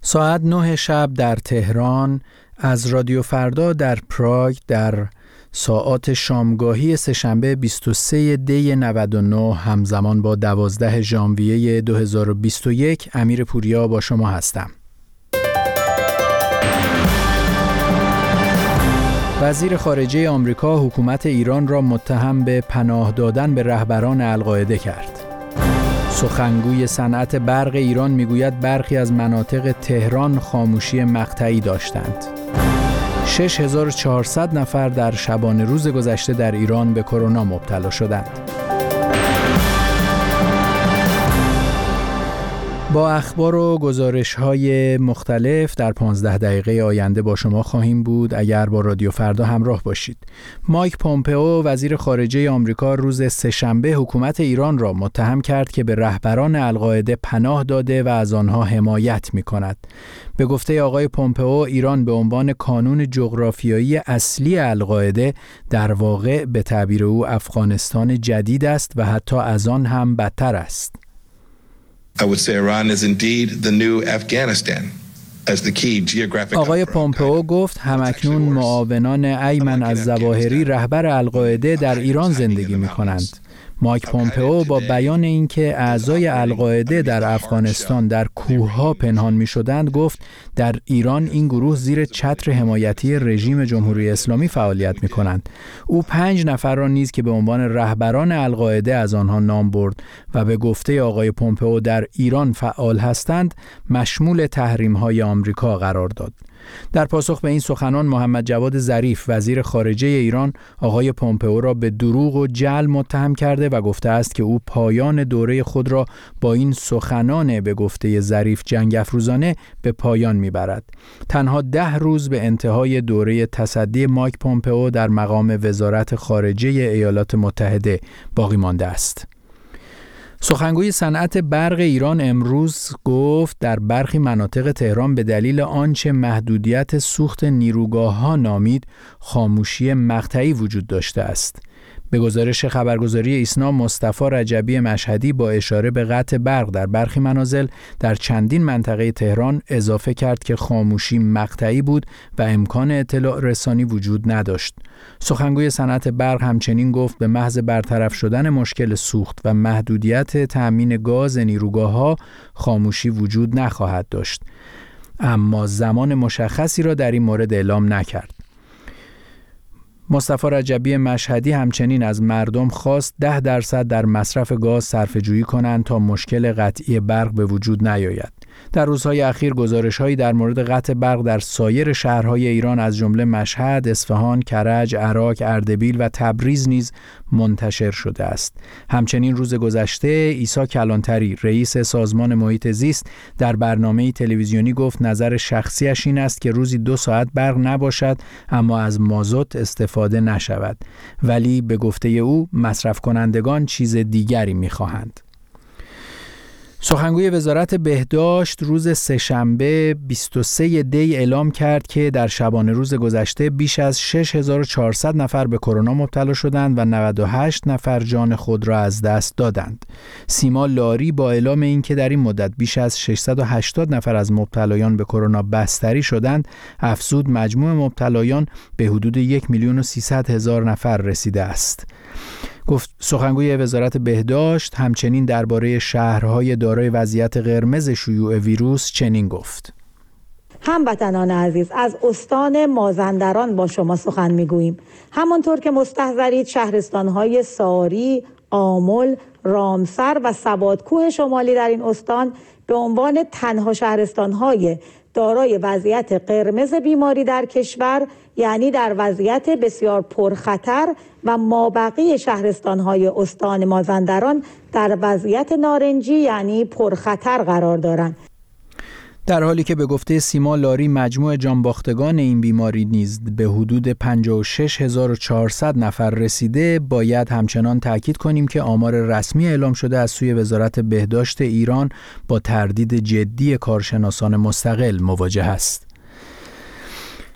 ساعت 9 شب در تهران، از رادیو فردا در پراگ در ساعات شامگاهی سه‌شنبه 23 دی 99 همزمان با 12 ژانویه 2021 امیر پوریا با شما هستم. وزیر خارجه آمریکا حکومت ایران را متهم به پناه دادن به رهبران القاعده کرد. سخنگوی صنعت برق ایران میگوید برخی از مناطق تهران خاموشی مقطعی داشتند. 6400 نفر در شبانه روز گذشته در ایران به کرونا مبتلا شدند. با اخبار و گزارش‌های مختلف در 15 دقیقه آینده با شما خواهیم بود. اگر با رادیو فردا همراه باشید. مایک پومپئو وزیر خارجه آمریکا روز سه‌شنبه حکومت ایران را متهم کرد که به رهبران القاعده پناه داده و از آنها حمایت می‌کند. به گفته آقای پومپئو، ایران به عنوان کانون جغرافیایی اصلی القاعده در واقع به تعبیر او افغانستان جدید است و حتی از آن هم بدتر است. آقای پومپئو گفت همکنون معاونان ایمن الظواهری رهبر القاعده در ایران زندگی می‌کنند. مایک پومپئو با بیان اینکه اعضای القاعده در افغانستان در کوه‌ها پنهان می‌شدند گفت در ایران این گروه زیر چتر حمایتی رژیم جمهوری اسلامی فعالیت می‌کنند. او 5 نفر را نیز که به عنوان رهبران القاعده از آنها نام برد و به گفته آقای پومپئو در ایران فعال هستند مشمول تحریم‌های آمریکا قرار داد. در پاسخ به این سخنان محمد جواد ظریف وزیر خارجه ایران آقای پومپئو را به دروغ و جعل متهم کرده و گفته است که او پایان دوره خود را با این سخنان به گفته ظریف جنگ افروزانه به پایان میبرد. تنها 10 روز به انتهای دوره تصدی مایک پومپئو در مقام وزارت خارجه ایالات متحده باقی مانده است. سخنگوی صنعت برق ایران امروز گفت در برخی مناطق تهران به دلیل آنچه محدودیت سوخت نیروگاه‌ها نامید خاموشی مقطعی وجود داشته است. به گزارش خبرگزاری ایسنا مصطفی رجبی مشهدی با اشاره به قطع برق در برخی منازل در چندین منطقه تهران اضافه کرد که خاموشی مقطعی بود و امکان اطلاع رسانی وجود نداشت. سخنگوی صنعت برق همچنین گفت به محض برطرف شدن مشکل سوخت و محدودیت تأمین گاز نیروگاه‌ها خاموشی وجود نخواهد داشت، اما زمان مشخصی را در این مورد اعلام نکرد. مصطفی رجبی مشهدی همچنین از مردم خواست 10% در مصرف گاز صرفه‌جویی کنند تا مشکل قطعی برق به وجود نیاید. در روزهای اخیر گزارش‌هایی در مورد قطع برق در سایر شهرهای ایران از جمله مشهد، اصفهان، کرج، عراق، اردبیل و تبریز نیز منتشر شده است. همچنین روز گذشته عیسی کلانتری رئیس سازمان محیط زیست در برنامه تلویزیونی گفت نظر شخصیش این است که روزی 2 ساعت برق نباشد اما از مازوت استفاده نشود، ولی به گفته او مصرف کنندگان چیز دیگری می‌خواهند. سخنگوی وزارت بهداشت روز سه‌شنبه 23 دی اعلام کرد که در شبانه روز گذشته بیش از 6400 نفر به کرونا مبتلا شدند و 98 نفر جان خود را از دست دادند. سیما لاری با اعلام اینکه در این مدت بیش از 680 نفر از مبتلایان به کرونا بستری شدند، افزود مجموع مبتلایان به حدود 1,300,000 نفر رسیده است. گفت سخنگوی وزارت بهداشت همچنین درباره شهرهای دارای وضعیت قرمز شیوع ویروس چنین گفت: هموطنان عزیز، از استان مازندران با شما سخن میگوییم. همانطور که مستحضرید شهرستانهای ساری، آمل، رامسر و سوادکوه شمالی در این استان به عنوان تنها شهرستانهای دارای وضعیت قرمز بیماری در کشور، یعنی در وضعیت بسیار پرخطر، و مابقی شهرستان‌های استان مازندران در وضعیت نارنجی یعنی پرخطر قرار دارند. در حالی که به گفته سیما لاری مجموع جانباختگان این بیماری نیز به حدود 56400 نفر رسیده، باید همچنان تاکید کنیم که آمار رسمی اعلام شده از سوی وزارت بهداشت ایران با تردید جدی کارشناسان مستقل مواجه است.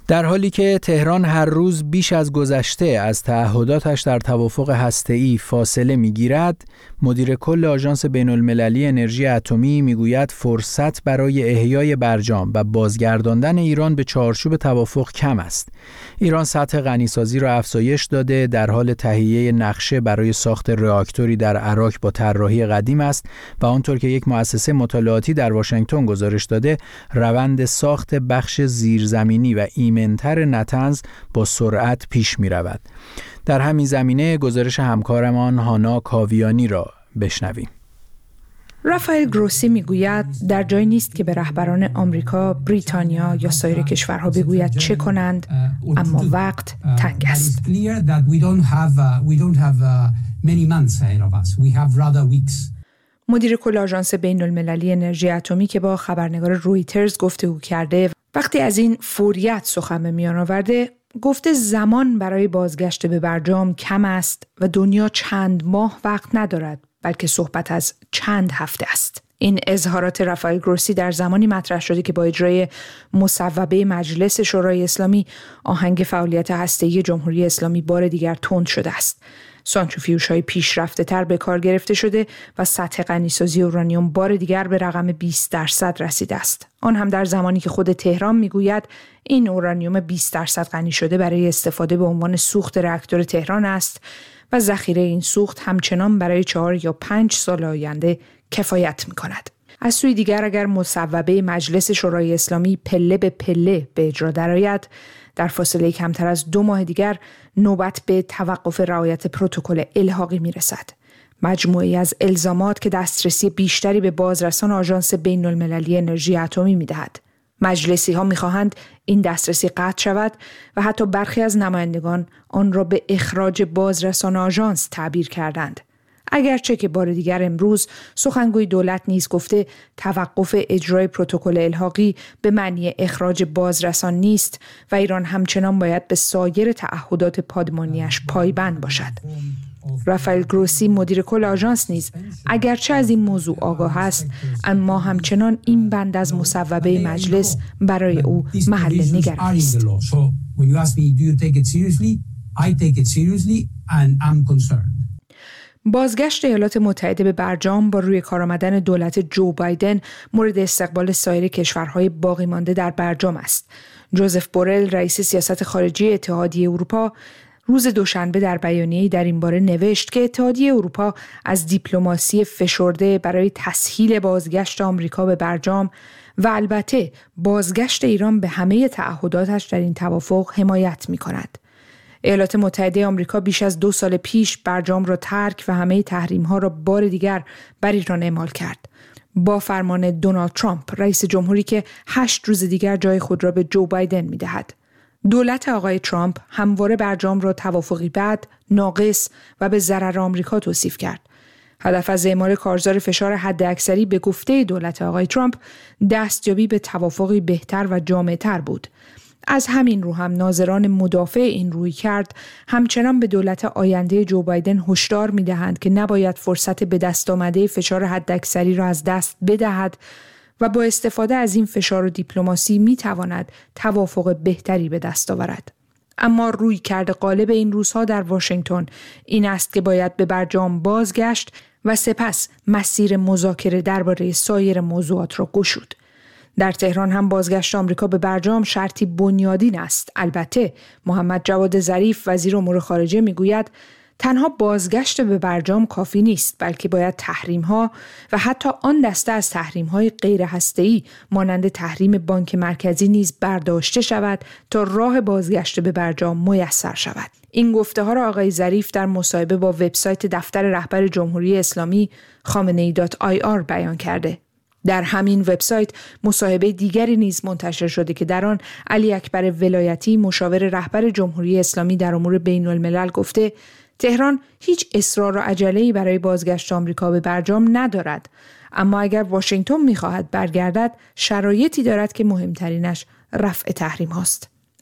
در حالی که تهران هر روز بیش از گذشته از تعهداتش در توافق هسته‌ای فاصله می‌گیرد، مدیر کل آژانس بین‌المللی انرژی اتمی می‌گوید فرصت برای احیای برجام و بازگرداندن ایران به چارچوب توافق کم است. ایران سطح غنیسازی را افزایش داده، در حال تهیه نقشه برای ساخت راکتوری در عراق با طراحی قدیم است و آنطور که یک مؤسسه مطالعاتی در واشنگتن گزارش داده، روند ساخت بخش زیرزمینی و ایمن‌تر نطنز با سرعت پیش می‌رود. در همین زمینه گزارش همکارمان هانا کاویانی را بشنویم. رافائل گروسی میگوید در جای نیست که به رهبران آمریکا، بریتانیا یا سایر کشورها بگوید چه کنند، اما وقت تنگ است. مدیر کل آژانس بین‌المللی انرژی اتمی که با خبرنگار رویترز گفتگو کرده، وقتی از این فوریت سخن به میان آورده، گفته زمان برای بازگشت به برجام کم است و دنیا چند ماه وقت ندارد، بلکه صحبت از چند هفته است. این اظهارات رافائل گروسی در زمانی مطرح شده که با اجرای مصوبه مجلس شورای اسلامی آهنگ فعالیت هسته‌ای جمهوری اسلامی بار دیگر تند شده است. سانتریفیوژهای پیشرفته تر به کار گرفته شده و سطح غنیسازی اورانیوم بار دیگر به رقم 20% رسیده است. آن هم در زمانی که خود تهران میگوید این اورانیوم 20% غنی شده برای استفاده به عنوان سوخت راکتور تهران است و ذخیره این سوخت همچنان برای 4 یا 5 سال آینده کفایت می‌کند. از سوی دیگر اگر مصوبه مجلس شورای اسلامی پله به پله به اجرا درآید، در فاصله کمتر از 2 ماه دیگر نوبت به توقف رعایت پروتکل الحاقی میرسد. مجموعه‌ای از الزامات که دسترسی بیشتری به بازرسان آژانس بین‌المللی انرژی اتمی میدهد. مجلسی‌ها می‌خواهند این دسترسی قطع شود و حتی برخی از نمایندگان آن را به اخراج بازرسان آژانس تعبیر کردند. اگرچه که بار دیگر امروز سخنگوی دولت نیز گفته توقف اجرای پروتکل الحاقی به معنی اخراج بازرسان نیست و ایران همچنان باید به سایر تعهدات پادمانیش پایبند باشد. رافائل گروسی مدیر کل آژانس نیز اگرچه از این موضوع آگاه است، اما همچنان این بند از مصوبه مجلس برای او محل نگرانی است. بازگشت ایالات متحده به برجام با روی کار آمدن دولت جو بایدن مورد استقبال سایر کشورهای باقی مانده در برجام است. جوزف بورل رئیس سیاست خارجی اتحادیه اروپا روز دوشنبه در بیانیه‌ای در این باره نوشت که اتحادیه اروپا از دیپلماسی فشرده برای تسهیل بازگشت آمریکا به برجام و البته بازگشت ایران به همه تعهداتش در این توافق حمایت می‌کند. ایالات متحده آمریکا بیش از 2 سال پیش برجام را ترک و همه تحریم‌ها را بار دیگر بر ایران اعمال کرد. با فرمان دونالد ترامپ رئیس جمهوری که 8 روز دیگر جای خود را به جو بایدن می‌دهد. دولت آقای ترامپ همواره برجام را توافقی بد، ناقص و به ضرر آمریکا توصیف کرد. هدف از اعمال کارزار فشار حداکثری به گفته دولت آقای ترامپ دستیابی به توافقی بهتر و جامع‌تر بود. از همین رو هم ناظران مدافع این رویکرد همچنان به دولت آینده جو بایدن هشدار می‌دهند که نباید فرصت به دست آمده فشار حداکثری را از دست بدهد و با استفاده از این فشار و دیپلماسی می‌تواند توافق بهتری به دست آورد. اما رویکرد غالب این روزها در واشنگتن این است که باید به برجام بازگشت و سپس مسیر مذاکره درباره سایر موضوعات را گشود. در تهران هم بازگشت آمریکا به برجام شرطی بنیادین است. البته محمد جواد ظریف وزیر امور خارجه میگوید تنها بازگشت به برجام کافی نیست، بلکه باید تحریم‌ها و حتی آن دسته از تحریم‌های غیر هسته‌ای مانند تحریم بانک مرکزی نیز برداشته شود تا راه بازگشت به برجام میسر شود. این گفته‌ها را آقای ظریف در مصاحبه با وبسایت دفتر رهبر جمهوری اسلامی khamenei.ir بیان کرده. در همین وبسایت مصاحبه دیگری نیز منتشر شده که در آن علی اکبر ولایتی مشاور رهبر جمهوری اسلامی در امور بین‌الملل گفته تهران هیچ اصرار و عجله‌ای برای بازگشت آمریکا به برجام ندارد، اما اگر واشنگتن می‌خواهد برگردد شرایطی دارد که مهمترینش رفع تحریم هاست.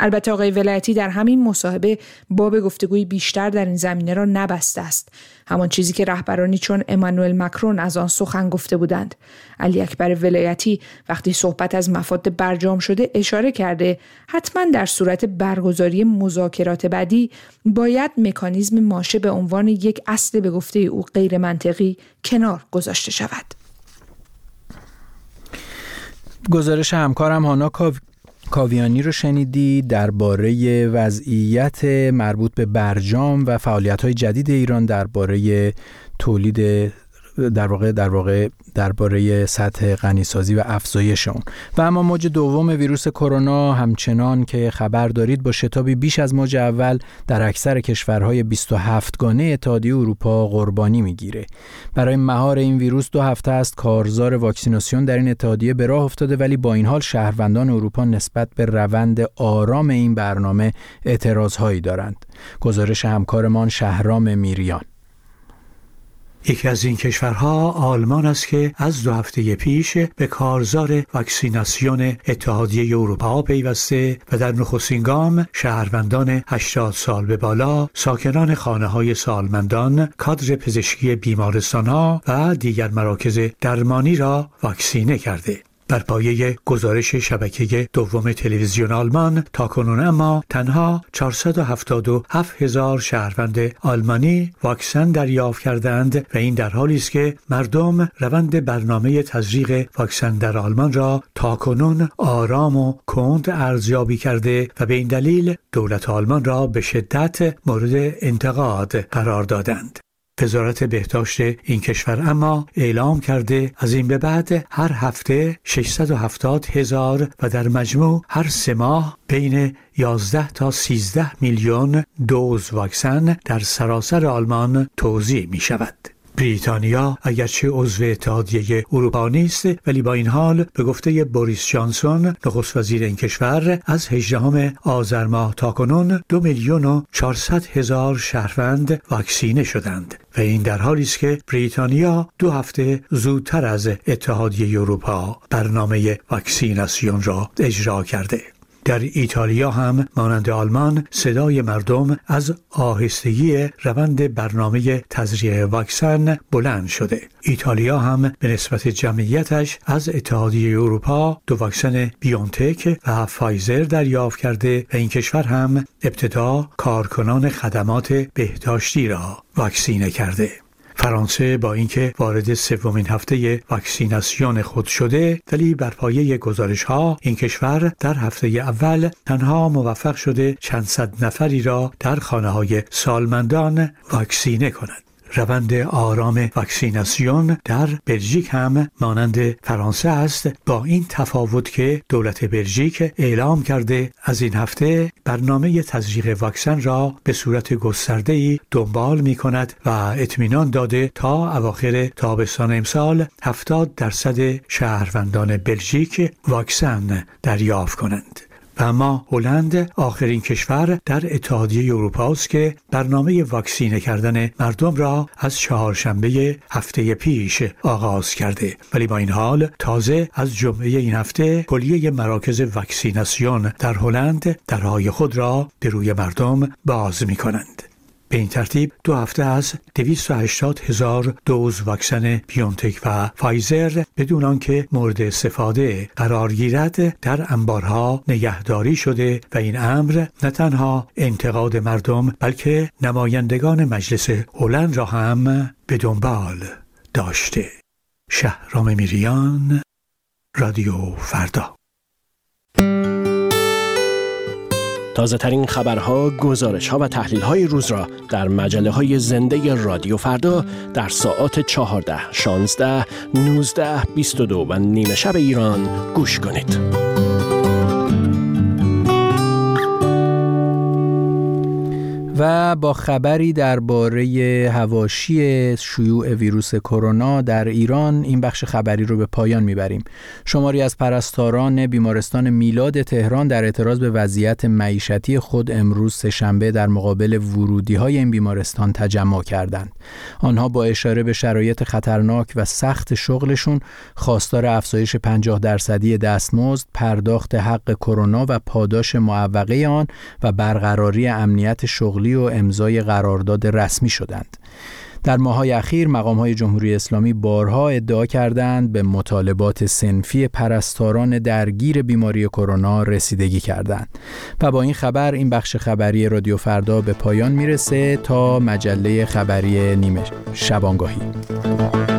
البته آقای ولایتی در همین مصاحبه باب گفتگوی بیشتر در این زمینه را نبسته است. همان چیزی که رهبرانی چون امانوئل مکرون از آن سخن گفته بودند. علی اکبر ولایتی وقتی صحبت از مفاد برجام شده اشاره کرده حتما در صورت برگزاری مذاکرات بعدی باید مکانیزم ماشه به عنوان یک اصل به گفته او غیر منطقی کنار گذاشته شود. گزارش همکارم هانا کاویانی رو شنیدی درباره وضعیت مربوط به برجام و فعالیت‌های جدید ایران درباره تولید درباره سطح غنیسازی و افزایش اون. و اما موج دوم ویروس کرونا همچنان که خبر دارید با شتابی بیش از موج اول در اکثر کشورهای 27 گانه اتحادیه اروپا قربانی میگیره. برای مهار این ویروس 2 هفته است کارزار واکسیناسیون در این اتحادیه به راه افتاده، ولی با این حال شهروندان اروپا نسبت به روند آرام این برنامه اعتراضهایی دارند. گزارش همکارمان شهرام میریان. یکی از این کشورها آلمان است که از 2 هفته پیش به کارزار واکسیناسیون اتحادیه اروپا پیوسته و در نخستین گام شهروندان 80 سال به بالا، ساکنان خانه‌های سالمندان، کادر پزشکی بیمارستان‌ها و دیگر مراکز درمانی را واکسینه کرده. بر پایه گزارش شبکه دوم تلویزیون آلمان تاکنون اما تنها 477,000 شهروند آلمانی واکسن دریافت کردند و این در حالی است که مردم روند برنامه تزریق واکسن در آلمان را تاکنون آرام و کند ارزیابی کرده و به این دلیل دولت آلمان را به شدت مورد انتقاد قرار دادند. وزارت بهداشت این کشور اما اعلام کرده از این به بعد هر هفته 670,000 و در مجموع هر 3 ماه بین 11 تا 13 میلیون دوز واکسن در سراسر آلمان توزیع می شود. بریتانیا اگرچه عضو اتحادیه اروپا نیست، ولی با این حال به گفته بوریس جانسون نخست وزیر این کشور از 18 آذر ماه تاکنون 2,400,000 شهروند واکسینه شدند و این در حالی است که بریتانیا 2 هفته زودتر از اتحادیه اروپا برنامه واکسیناسیون را اجرا کرده. در ایتالیا هم مانند آلمان صدای مردم از آهستگی روند برنامه تزریق واکسن بلند شده. ایتالیا هم به نسبت جمعیتش از اتحادیه اروپا 2 واکسن بیونتک و فایزر دریافت کرده و این کشور هم ابتدا کارکنان خدمات بهداشتی را واکسینه کرده. فرانسه با اینکه وارد 3مین هفته واکسیناسیون خود شده، ولی بر پایه گزارش‌ها این کشور در هفته اول تنها موفق شده چند صد نفری را در خانه‌های سالمندان واکسینه کند. روند آرام واکسیناسیون در بلژیک هم مانند فرانسه است، با این تفاوت که دولت بلژیک اعلام کرده از این هفته برنامه تزریق واکسن را به صورت گسترده‌ای دنبال می‌کند و اطمینان داده تا اواخر تابستان امسال 70% شهروندان بلژیک واکسن دریافت کنند. و اما هلند آخرین کشور در اتحادیه اروپا است که برنامه واکسینه کردن مردم را از چهارشنبه هفته پیش آغاز کرده، ولی با این حال تازه از جمعه این هفته کلیه مراکز واکسیناسیون در هلند درهای خود را به روی مردم باز می کنند. به این ترتیب 2 هفته از 280,000 دوز واکسن بیونتک و فایزر بدون آنکه مورد استفاده قرار گیرد در انبارها نگهداری شده و این امر نه تنها انتقاد مردم بلکه نمایندگان مجلس هلند را هم به دنبال داشته. شهرام میریان، رادیو فردا. تازه ترین خبرها، گزارش‌ها و تحلیل‌های روز را در مجله‌های زنده رادیو فردا در ساعات 14، 16، 19، 22 و نیمه شب ایران گوش کنید. و با خبری درباره حواشی شیوع ویروس کرونا در ایران این بخش خبری رو به پایان میبریم. شماری از پرستاران بیمارستان میلاد تهران در اعتراض به وضعیت معیشتی خود امروز سه‌شنبه در مقابل ورودی‌های این بیمارستان تجمع کردند. آنها با اشاره به شرایط خطرناک و سخت شغلشون خواستار افزایش 50% دستمزد، پرداخت حق کرونا و پاداش معوقه آن و برقراری امنیت شغلی و امضای قرارداد رسمی شدند. در ماه‌های اخیر مقام‌های جمهوری اسلامی بارها ادعا کردند به مطالبات صنفی پرستاران درگیر بیماری کرونا رسیدگی کردند. و با این خبر این بخش خبری رادیو فردا به پایان میرسه تا مجله خبری نیمه شبانگاهی.